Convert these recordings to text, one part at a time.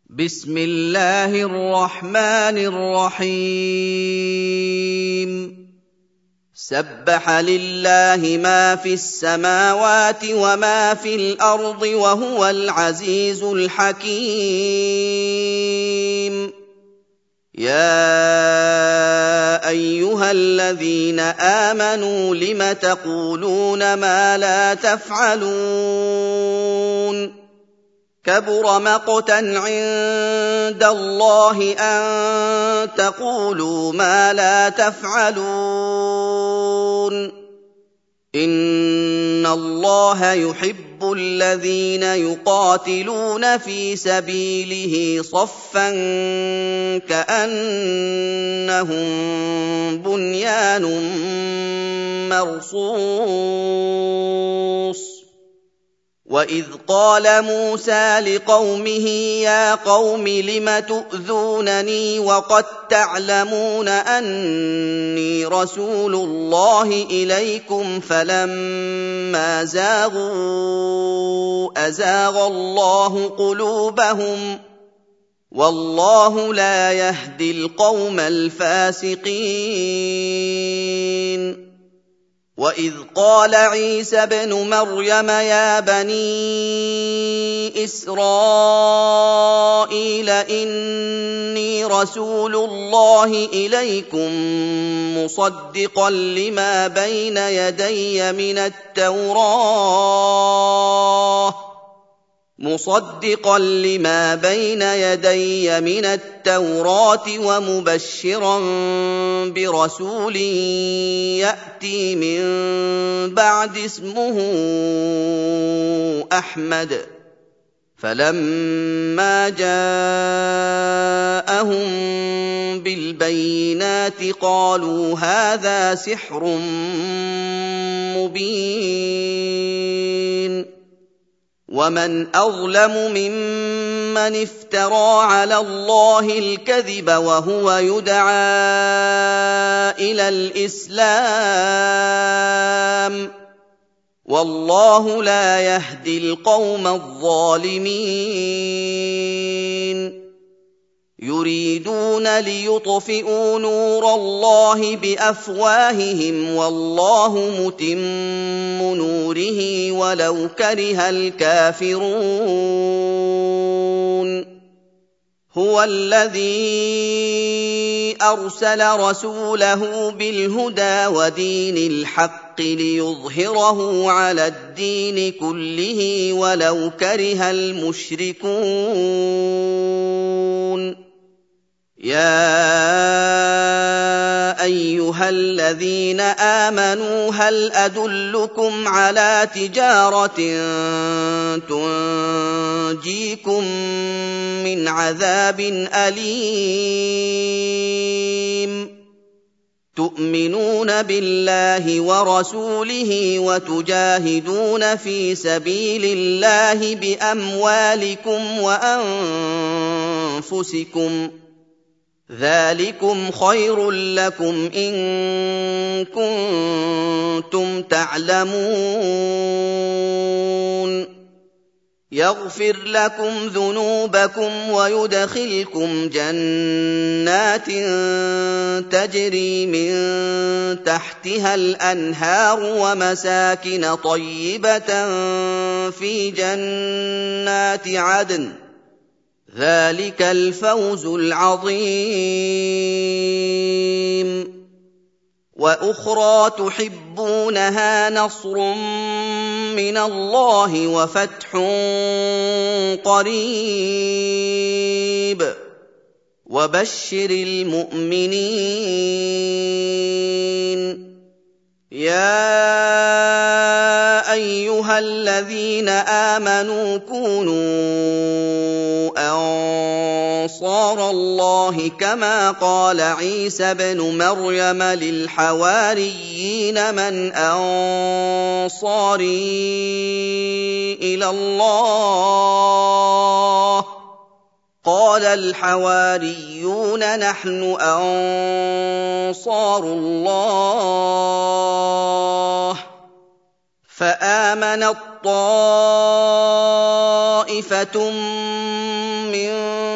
بسم الله الرحمن الرحيم سبح لله ما في السماوات وما في الأرض وهو العزيز الحكيم يا أيها الذين آمنوا لم تقولون ما لا تفعلون كبر مقتا عند الله أن تقولوا ما لا تفعلون إن الله يحب الذين يقاتلون في سبيله صفا كأنهم بنيان مرصوص وَإِذْ قَالَ مُوسَىٰ لِقَوْمِهِ يَا قَوْمِ لِمَ تُؤْذُونَنِي وَقَد تَّعْلَمُونَ أَنِّي رَسُولُ اللَّهِ إِلَيْكُمْ فَلَمَّا زَاغُوا أَزَاغَ اللَّهُ قُلُوبَهُمْ ۚ وَاللَّهُ لَا يَهْدِي الْقَوْمَ الْفَاسِقِينَ وَإِذْ قَالَ عِيسَى ابْنُ مَرْيَمَ يَا بَنِي إِسْرَائِيلَ إِنِّي رَسُولُ اللَّهِ إِلَيْكُم مُّصَدِّقًا لِّمَا بَيْنَ يَدَيَّ مِنَ التَّوْرَاةِ وَمُبَشِّرًا بِرَسُولٍ يَأْتِي مِن بَعْدِي اسْمُهُ أَحْمَدُ ۖ فَلَمَّا جَاءَهُم بِالْبَيِّنَاتِ قَالُوا هَٰذَا سِحْرٌ مُّبِينٌ وَمَنْ أَظْلَمُ مِمَّنِ افْتَرَىٰ عَلَى اللَّهِ الْكَذِبَ وَهُوَ يُدْعَىٰ إِلَى الْإِسْلَامِ ۚ وَاللَّهُ لَا يَهْدِي الْقَوْمَ الظَّالِمِينَ يُرِيدُونَ لِيُطْفِئُوا نُورَ اللَّهِ بِأَفْوَاهِهِمْ وَاللَّهُ مُتِمُّ نُورِهِ وَلَوْ كَرِهَ الْكَافِرُونَ هُوَ الَّذِي أَرْسَلَ رَسُولَهُ بِالْهُدَىٰ وَدِينِ الْحَقِّ لِيُظْهِرَهُ عَلَى الدِّينِ كُلِّهِ وَلَوْ كَرِهَ الْمُشْرِكُونَ يَا أَيُّهَا الَّذِينَ آمَنُوا هَلْ أَدُلُّكُمْ عَلَىٰ تِجَارَةٍ تُنجِيكُم مِّنْ عَذَابٍ أَلِيمٍ تُؤْمِنُونَ بِاللَّهِ وَرَسُولِهِ وَتُجَاهِدُونَ فِي سَبِيلِ اللَّهِ بِأَمْوَالِكُمْ وَأَنفُسِكُمْ ۚ ذَٰلِكُمْ خَيْرٌ لَّكُمْ إِن كُنتُمْ تَعْلَمُونَ يَغْفِرْ لَكُمْ ذُنُوبَكُمْ وَيُدْخِلْكُمْ جَنَّاتٍ تَجْرِي مِن تَحْتِهَا الْأَنْهَارُ وَمَسَاكِنَ طَيِّبَةً فِي جَنَّاتِ عَدْنٍ ۚ ذَٰلِكَ الْفَوْزُ الْعَظِيمُ وَأُخْرَىٰ تُحِبُّونَهَا نَصْرٌ مِّنَ اللَّهِ وَفَتْحٌ قَرِيبٌ وَبَشِّرِ الْمُؤْمِنِينَ يَا أَيُّهَا الَّذِينَ آمَنُوا كُونُوا أَنصَارَ اللَّهِ كَمَا قَالَ عِيسَى ابْنُ مَرْيَمَ لِلْحَوَارِيِّينَ مَنْ أَنصَارِي إِلَى اللَّهِ ۖ قَالَ الْحَوَارِيُّونَ نَحْنُ أَنصَارُ اللَّهِ ۖ فَآمَنَت طَّائِفَةٌ مِن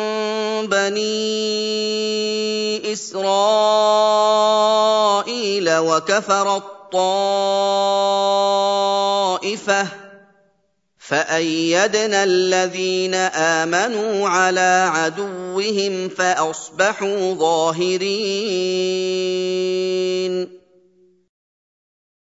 بَنِي إِسْرَائِيلَ وَكَفَرَ الطَّائِفَةَ فَأَيَّدْنَا الَّذِينَ آمَنُوا عَلَىٰ عَدُوِّهِمْ فَأَصْبَحُوا ظَاهِرِينَ